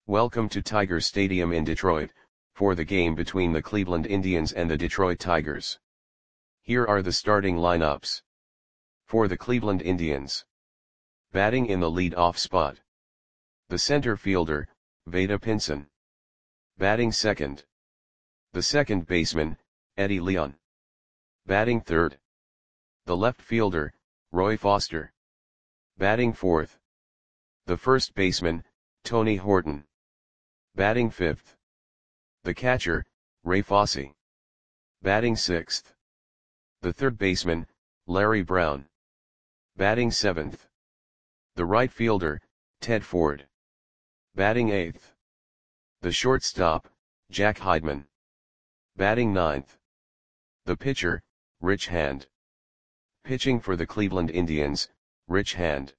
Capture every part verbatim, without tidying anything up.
Welcome to Tiger Stadium in Detroit, for the game between the Cleveland Indians and the Detroit Tigers. Here are the starting lineups. For the Cleveland Indians. Batting in the lead-off spot. The center fielder, Vada Pinson. Batting second. The second baseman, Eddie Leon. Batting third. The left fielder, Roy Foster. Batting fourth. The first baseman, Tony Horton. Batting fifth. The catcher, Ray Fosse. Batting sixth. The third baseman, Larry Brown. Batting seventh. The right fielder, Ted Ford. Batting eighth. The shortstop, Jack Heidman. Batting ninth. The pitcher, Rich Hand. Pitching for the Cleveland Indians, Rich Hand.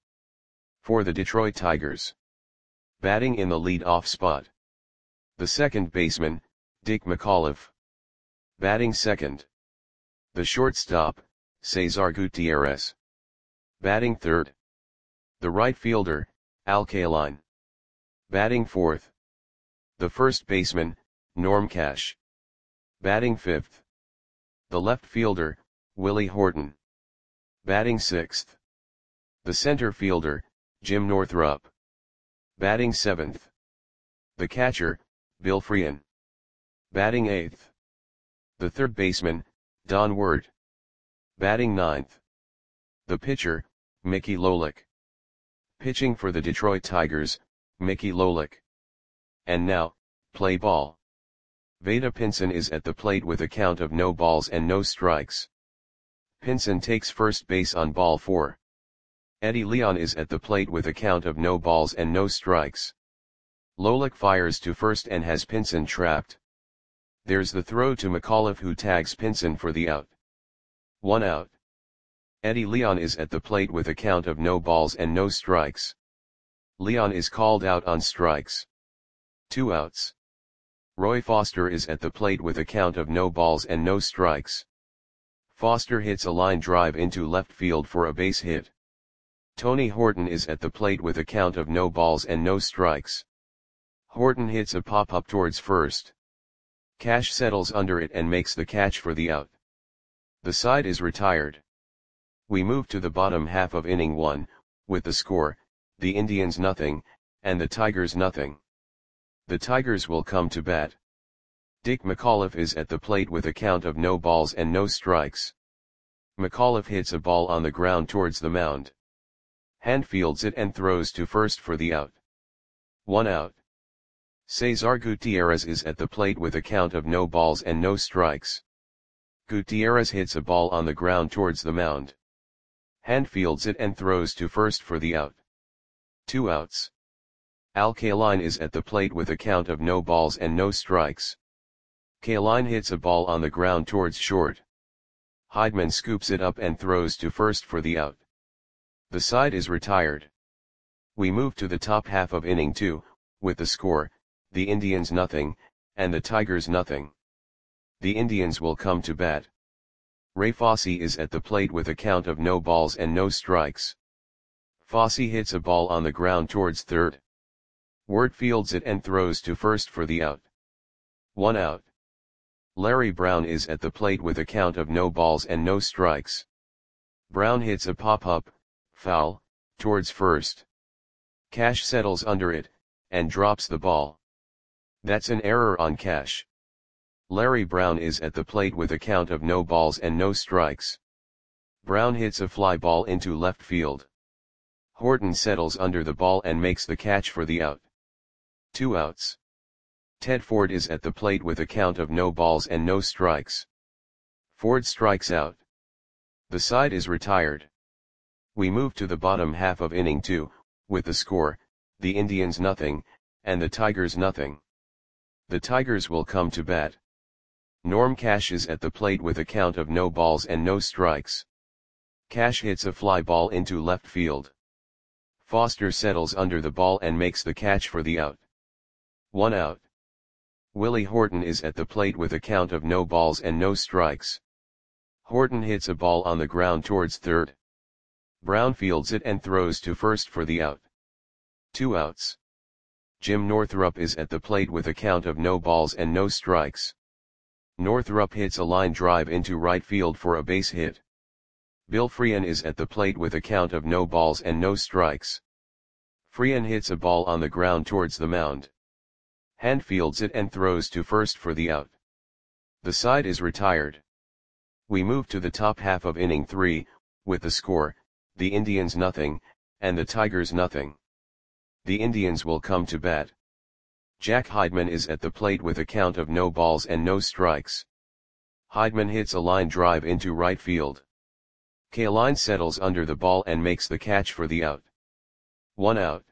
For the Detroit Tigers. Batting in the lead-off spot. The second baseman, Dick McAuliffe. Batting second. The shortstop, Cesar Gutierrez. Batting third. The right fielder, Al Kaline. Batting fourth. The first baseman, Norm Cash. Batting fifth. The left fielder, Willie Horton. Batting sixth. The center fielder, Jim Northrup. Batting seventh. The catcher, Bill Freehan. Batting eighth. The third baseman, Don Ward. Batting ninth. The pitcher, Mickey Lolich. Pitching for the Detroit Tigers, Mickey Lolich. And now, play ball. Vada Pinson is at the plate with a count of no balls and no strikes. Pinson takes first base on ball four. Eddie Leon is at the plate with a count of no balls and no strikes. Lolich fires to first and has Pinson trapped. There's the throw to McAuliffe, who tags Pinson for the out. One out. Eddie Leon is at the plate with a count of no balls and no strikes. Leon is called out on strikes. Two outs. Roy Foster is at the plate with a count of no balls and no strikes. Foster hits a line drive into left field for a base hit. Tony Horton is at the plate with a count of no balls and no strikes. Horton hits a pop-up towards first. Cash settles under it and makes the catch for the out. The side is retired. We move to the bottom half of inning one, with the score, the Indians nothing, and the Tigers nothing. The Tigers will come to bat. Dick McAuliffe is at the plate with a count of no balls and no strikes. McAuliffe hits a ball on the ground towards the mound. Hand fields it and throws to first for the out. One out. Cesar Gutierrez is at the plate with a count of no balls and no strikes. Gutierrez hits a ball on the ground towards the mound. Hand fields it and throws to first for the out. Two outs. Al Kaline is at the plate with a count of no balls and no strikes. Kaline hits a ball on the ground towards short. Heidman scoops it up and throws to first for the out. The side is retired. We move to the top half of inning two, with the score, the Indians nothing, and the Tigers nothing. The Indians will come to bat. Ray Fosse is at the plate with a count of no balls and no strikes. Fosse hits a ball on the ground towards third. Ward fields it and throws to first for the out. One out. Larry Brown is at the plate with a count of no balls and no strikes. Brown hits a pop-up, foul, towards first. Cash settles under it, and drops the ball. That's an error on Cash. Larry Brown is at the plate with a count of no balls and no strikes. Brown hits a fly ball into left field. Horton settles under the ball and makes the catch for the out. Two outs. Ted Ford is at the plate with a count of no balls and no strikes. Ford strikes out. The side is retired. We move to the bottom half of inning two, with the score, the Indians nothing, and the Tigers nothing. The Tigers will come to bat. Norm Cash is at the plate with a count of no balls and no strikes. Cash hits a fly ball into left field. Foster settles under the ball and makes the catch for the out. One out. Willie Horton is at the plate with a count of no balls and no strikes. Horton hits a ball on the ground towards third. Brown fields it and throws to first for the out. Two outs. Jim Northrup is at the plate with a count of no balls and no strikes. Northrup hits a line drive into right field for a base hit. Bill Freehan is at the plate with a count of no balls and no strikes. Freehan hits a ball on the ground towards the mound. Hand fields it and throws to first for the out. The side is retired. We move to the top half of inning three, with the score, the Indians nothing, and the Tigers nothing. The Indians will come to bat. Jack Heidman is at the plate with a count of no balls and no strikes. Heidman hits a line drive into right field. Kaline settles under the ball and makes the catch for the out. One out.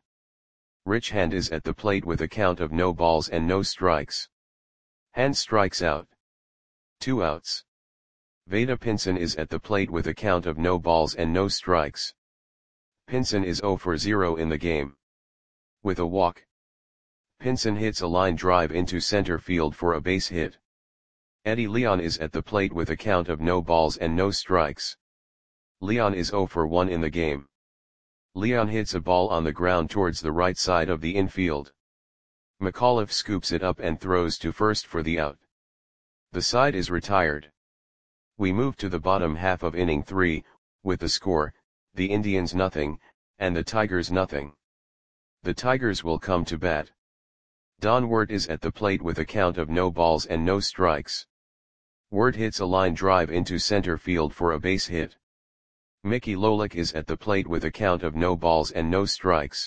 Rich Hand is at the plate with a count of no balls and no strikes. Hand strikes out. Two outs. Vada Pinson is at the plate with a count of no balls and no strikes. Pinson is zero for zero in the game. With a walk. Pinson hits a line drive into center field for a base hit. Eddie Leon is at the plate with a count of no balls and no strikes. Leon is zero for one in the game. Leon hits a ball on the ground towards the right side of the infield. McAuliffe scoops it up and throws to first for the out. The side is retired. We move to the bottom half of inning three, with the score, the Indians nothing, and the Tigers nothing. The Tigers will come to bat. Don Wirt is at the plate with a count of no balls and no strikes. Wirt hits a line drive into center field for a base hit. Mickey Lolich is at the plate with a count of no balls and no strikes.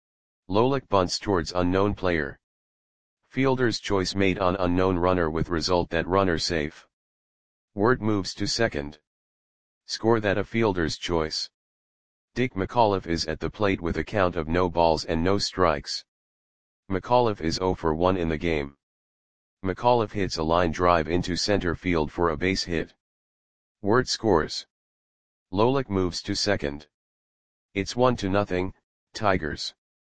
Lolich bunts towards unknown player. Fielder's choice made on unknown runner with result that runner safe. Wirt moves to second. Score that a fielder's choice. Dick McAuliffe is at the plate with a count of no balls and no strikes. McAuliffe is zero for one in the game. McAuliffe hits a line drive into center field for a base hit. Wirt scores. Lolich moves to second. It's one to nothing, Tigers.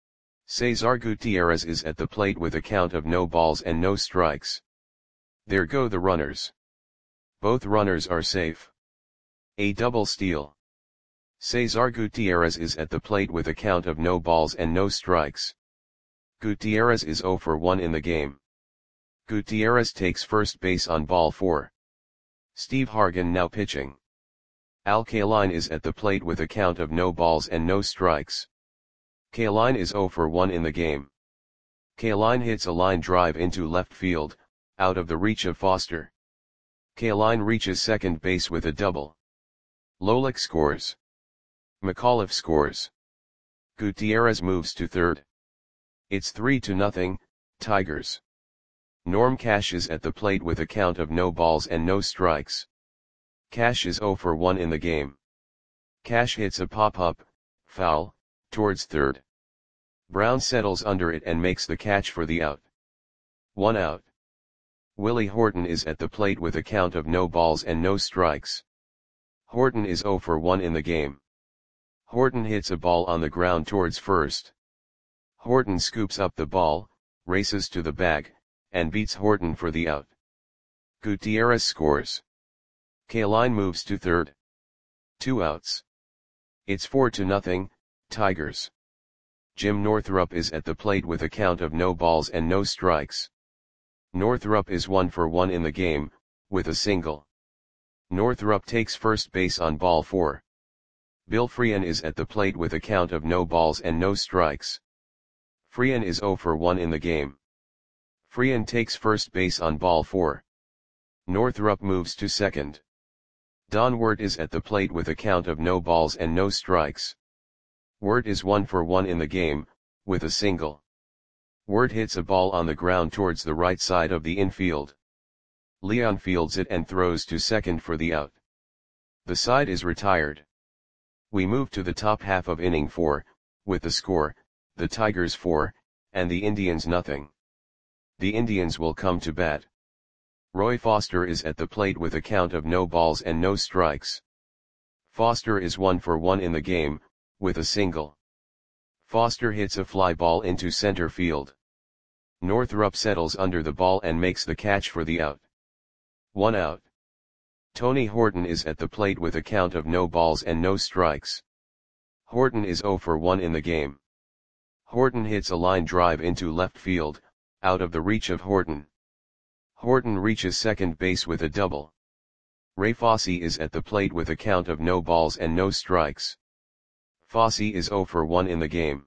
Cesar Gutierrez is at the plate with a count of no balls and no strikes. There go the runners. Both runners are safe. A double steal. Cesar Gutierrez is at the plate with a count of no balls and no strikes. Gutierrez is zero for one in the game. Gutierrez takes first base on ball four. Steve Hargan now pitching. Al Kaline is at the plate with a count of no balls and no strikes. Kaline is zero for one in the game. Kaline hits a line drive into left field, out of the reach of Foster. Kaline reaches second base with a double. Lolich scores. McAuliffe scores. Gutierrez moves to third. It's three to nothing, Tigers. Norm Cash is at the plate with a count of no balls and no strikes. Cash is zero for one in the game. Cash hits a pop-up, foul, towards third. Brown settles under it and makes the catch for the out. One out. Willie Horton is at the plate with a count of no balls and no strikes. Horton is zero for one in the game. Horton hits a ball on the ground towards first. Horton scoops up the ball, races to the bag, and beats Horton for the out. Gutierrez scores. Kaline moves to third. Two outs. It's four to nothing, Tigers. Jim Northrup is at the plate with a count of no balls and no strikes. Northrup is one for one in the game, with a single. Northrup takes first base on ball four. Bill Freehan is at the plate with a count of no balls and no strikes. Freehan is zero for one in the game. Freehan takes first base on ball four. Northrup moves to second. Don Wirt is at the plate with a count of no balls and no strikes. Wirt is one for one in the game, with a single. Wirt hits a ball on the ground towards the right side of the infield. Leon fields it and throws to second for the out. The side is retired. We move to the top half of inning four, with the score, the Tigers four, and the Indians nothing. The Indians will come to bat. Roy Foster is at the plate with a count of no balls and no strikes. Foster is one for one in the game, with a single. Foster hits a fly ball into center field. Northrup settles under the ball and makes the catch for the out. One out. Tony Horton is at the plate with a count of no balls and no strikes. Horton is zero for one in the game. Horton hits a line drive into left field, out of the reach of Horton. Horton reaches second base with a double. Ray Fosse is at the plate with a count of no balls and no strikes. Fosse is zero for one in the game.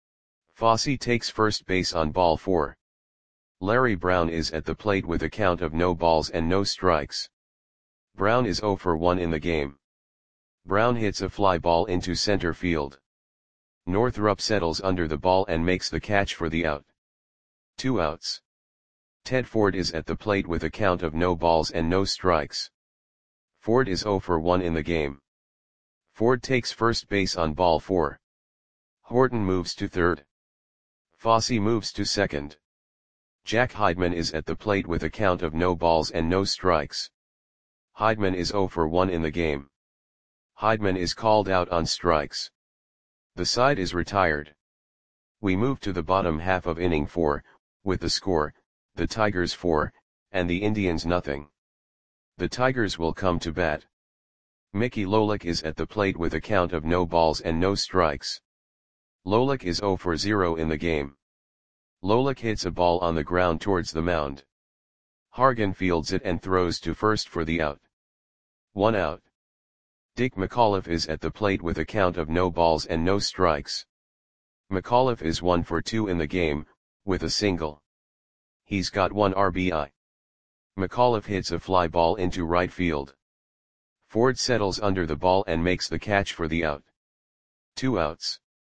Fosse takes first base on ball four. Larry Brown is at the plate with a count of no balls and no strikes. Brown is zero for one in the game. Brown hits a fly ball into center field. Northrup settles under the ball and makes the catch for the out. Two outs. Ted Ford is at the plate with a count of no balls and no strikes. Ford is zero for one in the game. Ford takes first base on ball four. Horton moves to third. Fosse moves to second. Jack Heidman is at the plate with a count of no balls and no strikes. Heidman is zero for one in the game. Heidman is called out on strikes. The side is retired. We move to the bottom half of inning four, with the score, the Tigers four, and the Indians nothing. The Tigers will come to bat. Mickey Lolich is at the plate with a count of no balls and no strikes. Lolich is zero for zero in the game. Lolich hits a ball on the ground towards the mound. Hargan fields it and throws to first for the out. One out. Dick McAuliffe is at the plate with a count of no balls and no strikes. McAuliffe is one for two in the game, with a single. He's got one R B I. McAuliffe hits a fly ball into right field. Ford settles under the ball and makes the catch for the out. Two outs.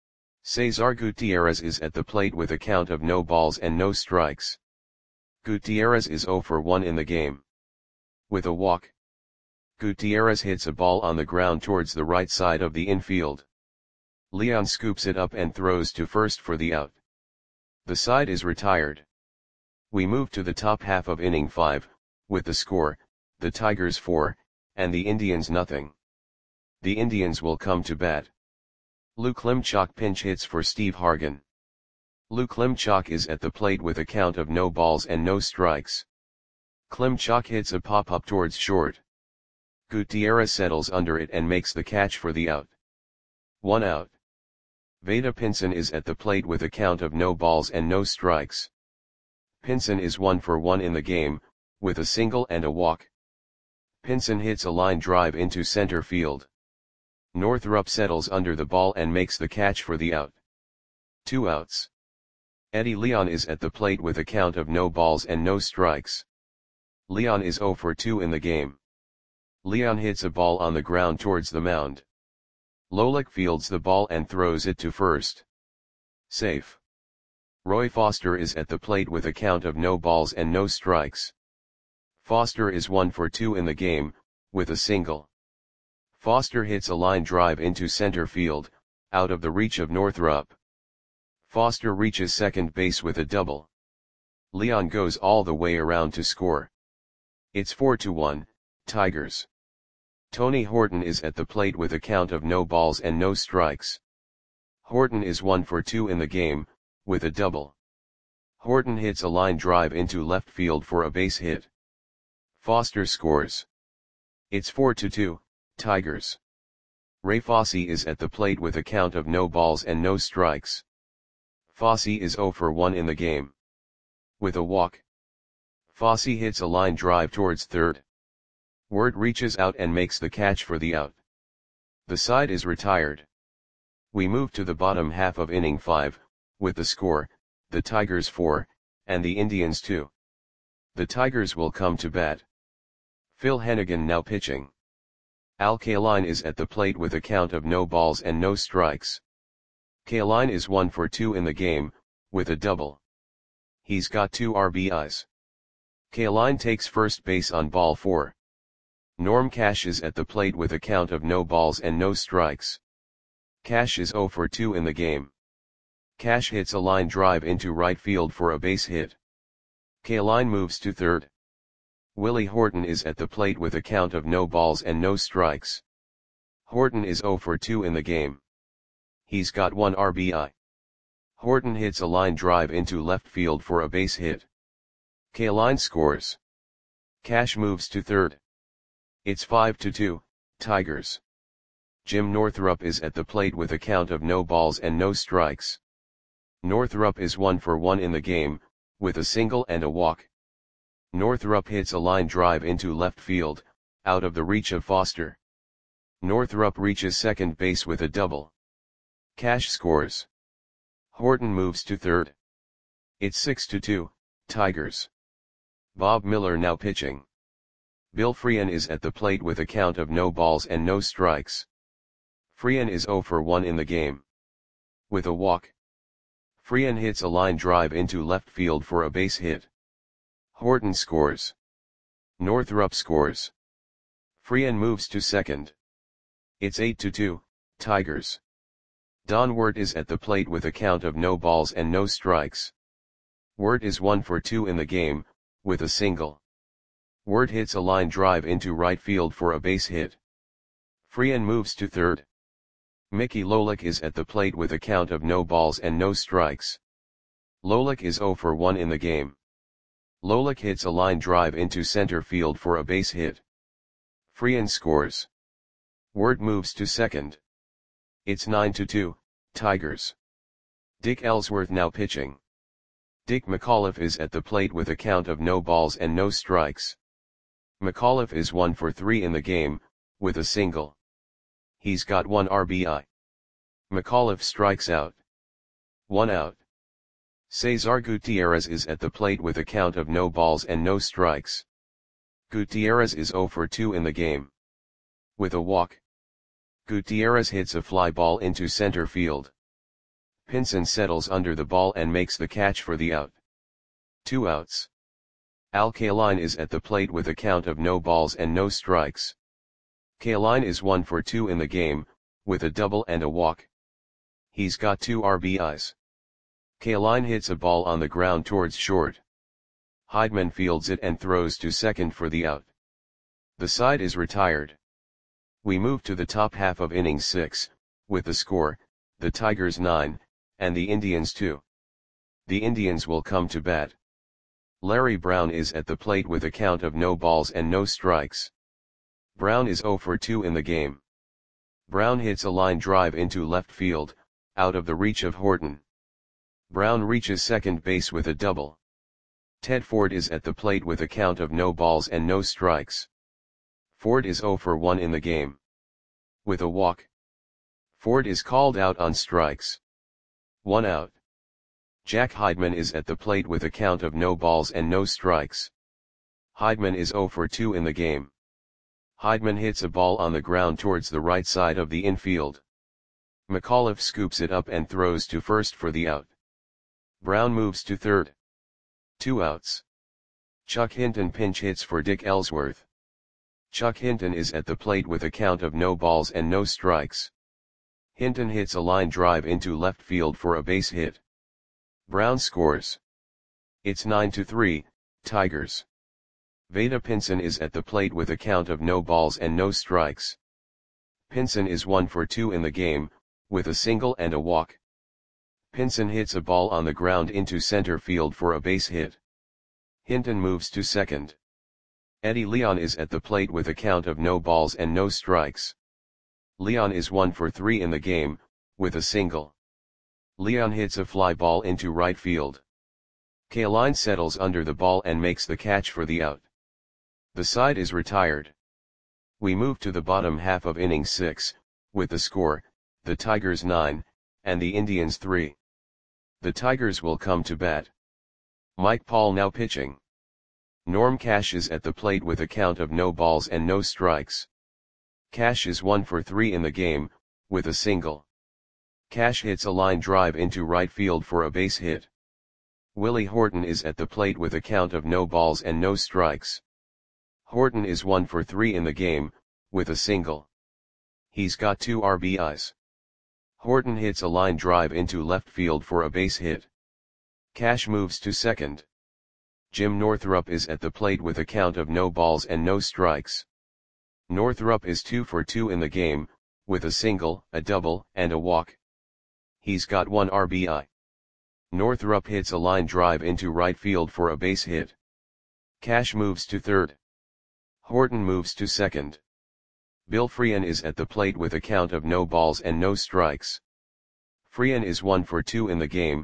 Cesar Gutierrez is at the plate with a count of no balls and no strikes. Gutierrez is zero for one in the game. With a walk. Gutierrez hits a ball on the ground towards the right side of the infield. Leon scoops it up and throws to first for the out. The side is retired. We move to the top half of inning five, with the score, the Tigers four, and the Indians nothing. The Indians will come to bat. Lou Klimchak pinch hits for Steve Hargan. Lou Klimchak is at the plate with a count of no balls and no strikes. Klimchak hits a pop-up towards short. Gutierrez settles under it and makes the catch for the out. One out. Vada Pinson is at the plate with a count of no balls and no strikes. Pinson is one for one in the game, with a single and a walk. Pinson hits a line drive into center field. Northrup settles under the ball and makes the catch for the out. Two outs. Eddie Leon is at the plate with a count of no balls and no strikes. Leon is zero for two in the game. Leon hits a ball on the ground towards the mound. Lolich fields the ball and throws it to first. Safe. Roy Foster is at the plate with a count of no balls and no strikes. Foster is one for two in the game, with a single. Foster hits a line drive into center field, out of the reach of Northrup. Foster reaches second base with a double. Leon goes all the way around to score. It's four to one, Tigers. Tony Horton is at the plate with a count of no balls and no strikes. Horton is one for two in the game, with a double. Horton hits a line drive into left field for a base hit. Foster scores. It's four to two, Tigers. Ray Fosse is at the plate with a count of no balls and no strikes. Fosse is zero for one in the game. With a walk. Fosse hits a line drive towards third. Word reaches out and makes the catch for the out. The side is retired. We move to the bottom half of inning five, with the score, the Tigers four, and the Indians two. The Tigers will come to bat. Phil Hennigan now pitching. Al Kaline is at the plate with a count of no balls and no strikes. Kaline is one for two in the game, with a double. He's got two R B Is. Kaline takes first base on ball four. Norm Cash is at the plate with a count of no balls and no strikes. Cash is zero for two in the game. Cash hits a line drive into right field for a base hit. Kaline moves to third. Willie Horton is at the plate with a count of no balls and no strikes. Horton is zero for two in the game. He's got one R B I. Horton hits a line drive into left field for a base hit. Kaline scores. Cash moves to third. It's five to two, Tigers. Jim Northrup is at the plate with a count of no balls and no strikes. Northrup is one for one in the game, with a single and a walk. Northrup hits a line drive into left field, out of the reach of Foster. Northrup reaches second base with a double. Cash scores. Horton moves to third. It's six to two, Tigers. Bob Miller now pitching. Bill Freehan is at the plate with a count of no balls and no strikes. Freehan is zero for one in the game. With a walk. Freehan hits a line drive into left field for a base hit. Horton scores. Northrup scores. Freehan moves to second. It's eight to two, Tigers. Don Wirt is at the plate with a count of no balls and no strikes. Wirt is one for two in the game, with a single. Wirt hits a line drive into right field for a base hit. Freehan moves to third. Mickey Lolich is at the plate with a count of no balls and no strikes. Lolich is zero for one in the game. Lolich hits a line drive into center field for a base hit. Freehan scores. Wirt moves to second. It's nine to two, Tigers. Dick Ellsworth now pitching. Dick McAuliffe is at the plate with a count of no balls and no strikes. McAuliffe is one for three in the game, with a single. He's got one R B I. McAuliffe strikes out. One out. Cesar Gutierrez is at the plate with a count of no balls and no strikes. Gutierrez is zero for two in the game. With a walk. Gutierrez hits a fly ball into center field. Pinson settles under the ball and makes the catch for the out. Two outs. Al Kaline is at the plate with a count of no balls and no strikes. Kaline is one for two in the game, with a double and a walk. He's got two R B Is. Kaline hits a ball on the ground towards short. Heidman fields it and throws to second for the out. The side is retired. We move to the top half of inning six, with the score, the Tigers nine, and the Indians two. The Indians will come to bat. Larry Brown is at the plate with a count of no balls and no strikes. Brown is zero for two in the game. Brown hits a line drive into left field, out of the reach of Horton. Brown reaches second base with a double. Ted Ford is at the plate with a count of no balls and no strikes. Ford is zero for one in the game. With a walk. Ford is called out on strikes. One out. Jack Heidman is at the plate with a count of no balls and no strikes. Heidman is zero for two in the game. Heidman hits a ball on the ground towards the right side of the infield. McAuliffe scoops it up and throws to first for the out. Brown moves to third. Two outs. Chuck Hinton pinch hits for Dick Ellsworth. Chuck Hinton is at the plate with a count of no balls and no strikes. Hinton hits a line drive into left field for a base hit. Brown scores. It's nine to three, Tigers. Vada Pinson is at the plate with a count of no balls and no strikes. Pinson is one for two in the game, with a single and a walk. Pinson hits a ball on the ground into center field for a base hit. Hinton moves to second. Eddie Leon is at the plate with a count of no balls and no strikes. Leon is one for three in the game, with a single. Leon hits a fly ball into right field. Kaline settles under the ball and makes the catch for the out. The side is retired. We move to the bottom half of inning six, with the score, the Tigers nine, and the Indians three. The Tigers will come to bat. Mike Paul now pitching. Norm Cash is at the plate with a count of no balls and no strikes. Cash is one for three in the game, with a single. Cash hits a line drive into right field for a base hit. Willie Horton is at the plate with a count of no balls and no strikes. Horton is one for three in the game, with a single. He's got two R B Is. Horton hits a line drive into left field for a base hit. Cash moves to second. Jim Northrup is at the plate with a count of no balls and no strikes. Northrup is two for two in the game, with a single, a double, and a walk. He's got one R B I. Northrup hits a line drive into right field for a base hit. Cash moves to third. Horton moves to second. Bill Freehan is at the plate with a count of no balls and no strikes. Freehan is one for two in the game,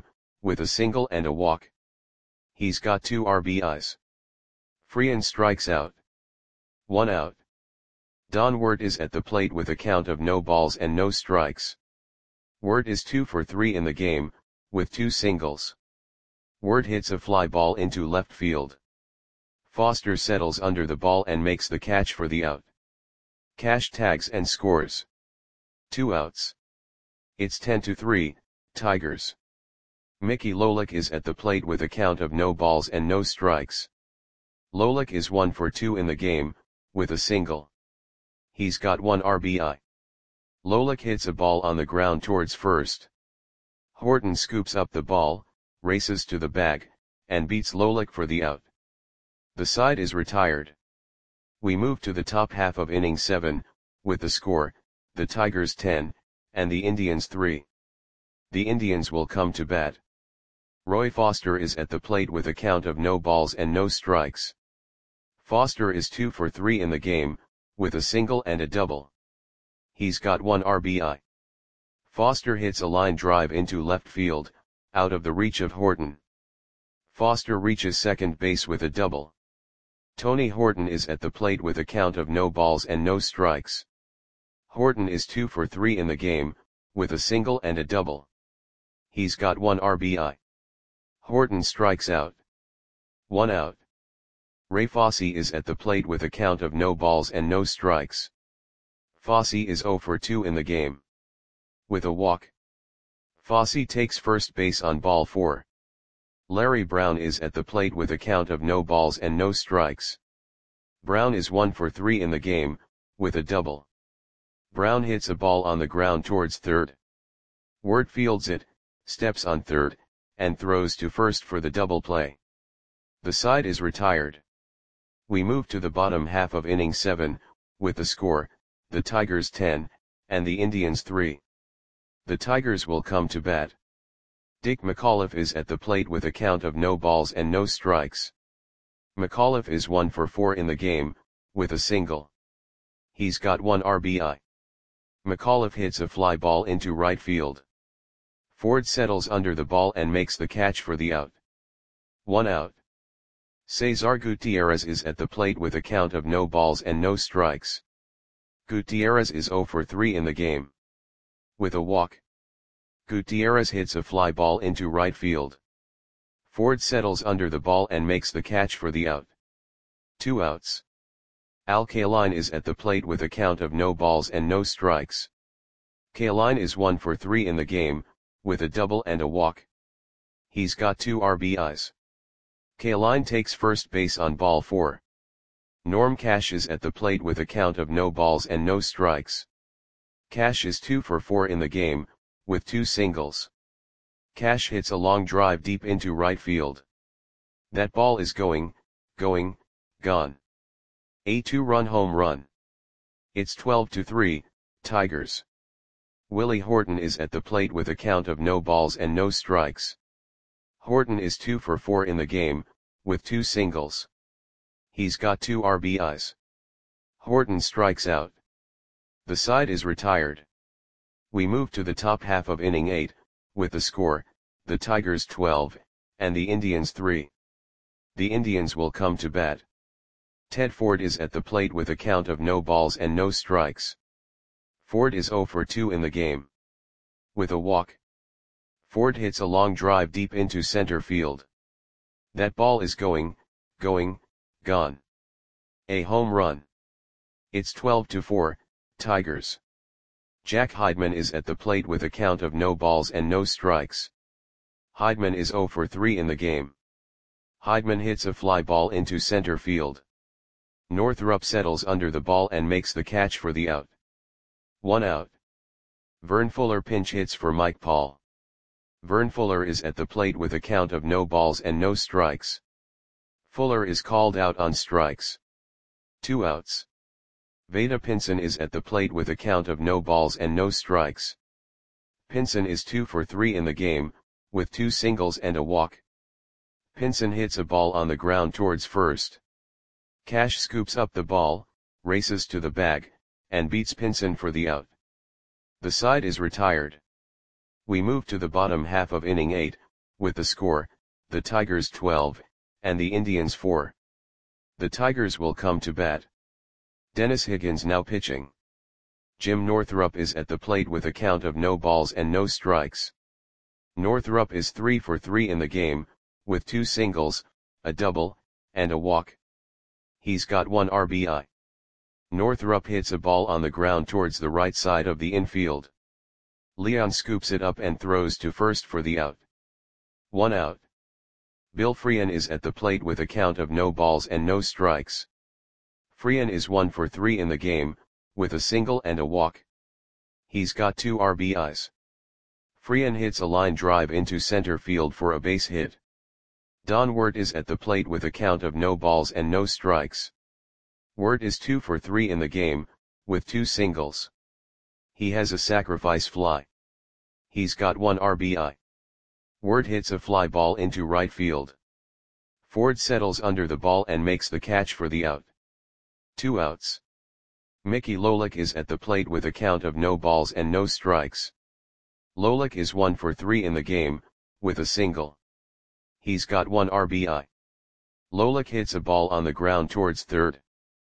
with a single and a walk. He's got two R B Is. Freehan strikes out. One out. Don Wert is at the plate with a count of no balls and no strikes. Wert is two for three in the game, with two singles. Wert hits a fly ball into left field. Foster settles under the ball and makes the catch for the out. Cash tags and scores. Two outs. It's ten to three, Tigers. Mickey Lolich is at the plate with a count of no balls and no strikes. Lolich is one for two in the game, with a single. He's got one R B I. Lolich hits a ball on the ground towards first. Horton scoops up the ball, races to the bag, and beats Lolich for the out. The side is retired. We move to the top half of inning seven, with the score, the Tigers ten, and the Indians three. The Indians will come to bat. Roy Foster is at the plate with a count of no balls and no strikes. Foster is two for three in the game, with a single and a double. He's got one R B I. Foster hits a line drive into left field, out of the reach of Horton. Foster reaches second base with a double. Tony Horton is at the plate with a count of no balls and no strikes. Horton is two for three in the game, with a single and a double. He's got one R B I. Horton strikes out. One out. Ray Fosse is at the plate with a count of no balls and no strikes. Fosse is zero for two in the game. With a walk. Fosse takes first base on ball four. Larry Brown is at the plate with a count of no balls and no strikes. Brown is one for three in the game, with a double. Brown hits a ball on the ground towards third. Wert fields it, steps on third, and throws to first for the double play. The side is retired. We move to the bottom half of inning seven, with the score, the Tigers ten, and the Indians three. The Tigers will come to bat. Dick McAuliffe is at the plate with a count of no balls and no strikes. McAuliffe is one for four in the game, with a single. He's got one R B I. McAuliffe hits a fly ball into right field. Ford settles under the ball and makes the catch for the out. One out. Cesar Gutierrez is at the plate with a count of no balls and no strikes. Gutierrez is zero for three in the game. With a walk. Gutierrez hits a fly ball into right field. Ford settles under the ball and makes the catch for the out. Two outs. Al Kaline is at the plate with a count of no balls and no strikes. Kaline is one for three in the game, with a double and a walk. He's got two R B Is. Kaline takes first base on ball four. Norm Cash is at the plate with a count of no balls and no strikes. Cash is two for four in the game, with two singles. Cash hits a long drive deep into right field. That ball is going, going, gone. A two-run home run. It's twelve to three, Tigers. Willie Horton is at the plate with a count of no balls and no strikes. Horton is two for four in the game, with two singles. He's got two R B Is. Horton strikes out. The side is retired. We move to the top half of inning eight, with the score, the Tigers twelve, and the Indians three. The Indians will come to bat. Ted Ford is at the plate with a count of no balls and no strikes. Ford is zero for two in the game. With a walk. Ford hits a long drive deep into center field. That ball is going, going, gone. A home run. It's twelve to four, Tigers. Jack Heidman is at the plate with a count of no balls and no strikes. Heidman is zero for three in the game. Heidman hits a fly ball into center field. Northrup settles under the ball and makes the catch for the out. One out. Vern Fuller pinch hits for Mike Paul. Vern Fuller is at the plate with a count of no balls and no strikes. Fuller is called out on strikes. Two outs. Vada Pinson is at the plate with a count of no balls and no strikes. Pinson is two for three in the game, with two singles and a walk. Pinson hits a ball on the ground towards first. Cash scoops up the ball, races to the bag, and beats Pinson for the out. The side is retired. We move to the bottom half of inning eight, with the score, the Tigers twelve, and the Indians four. The Tigers will come to bat. Dennis Higgins now pitching. Jim Northrup is at the plate with a count of no balls and no strikes. Northrup is three for three in the game, with two singles, a double, and a walk. He's got one R B I. Northrup hits a ball on the ground towards the right side of the infield. Leon scoops it up and throws to first for the out. One out. Bill Freehan is at the plate with a count of no balls and no strikes. Freehan is one for three in the game, with a single and a walk. He's got two R B Is. Freehan hits a line drive into center field for a base hit. Don Wirt is at the plate with a count of no balls and no strikes. Wirt is two for three in the game, with two singles. He has a sacrifice fly. He's got one R B I. Wirt hits a fly ball into right field. Ford settles under the ball and makes the catch for the out. Two outs. Mickey Lolich is at the plate with a count of no balls and no strikes. Lolich is one for three in the game, with a single. He's got one R B I. Lolich hits a ball on the ground towards third.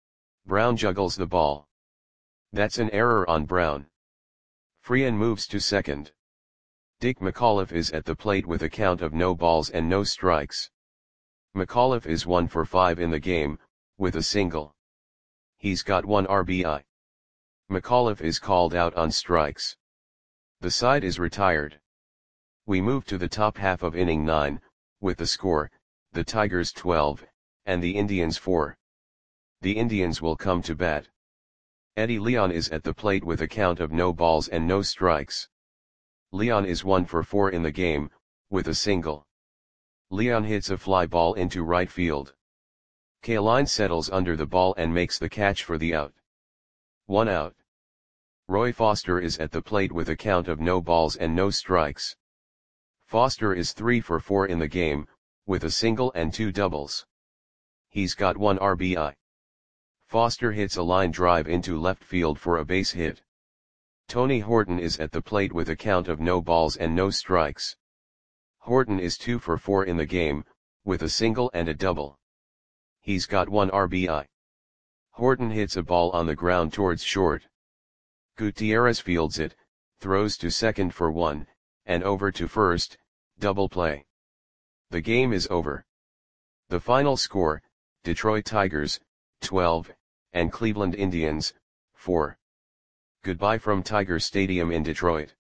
Brown juggles the ball. That's an error on Brown. Freehan moves to second. Dick McAuliffe is at the plate with a count of no balls and no strikes. McAuliffe is one for five in the game, with a single. He's got one R B I. McAuliffe is called out on strikes. The side is retired. We move to the top half of inning nine, with the score, the Tigers twelve, and the Indians four. The Indians will come to bat. Eddie Leon is at the plate with a count of no balls and no strikes. Leon is one for four in the game, with a single. Leon hits a fly ball into right field. Kaline settles under the ball and makes the catch for the out. One out. Roy Foster is at the plate with a count of no balls and no strikes. Foster is three for four in the game, with a single and two doubles. He's got one R B I. Foster hits a line drive into left field for a base hit. Tony Horton is at the plate with a count of no balls and no strikes. Horton is two for four in the game, with a single and a double. He's got one R B I. Horton hits a ball on the ground towards short. Gutierrez fields it, throws to second for one, and over to first, double play. The game is over. The final score, Detroit Tigers, twelve, and Cleveland Indians, four. Goodbye from Tiger Stadium in Detroit.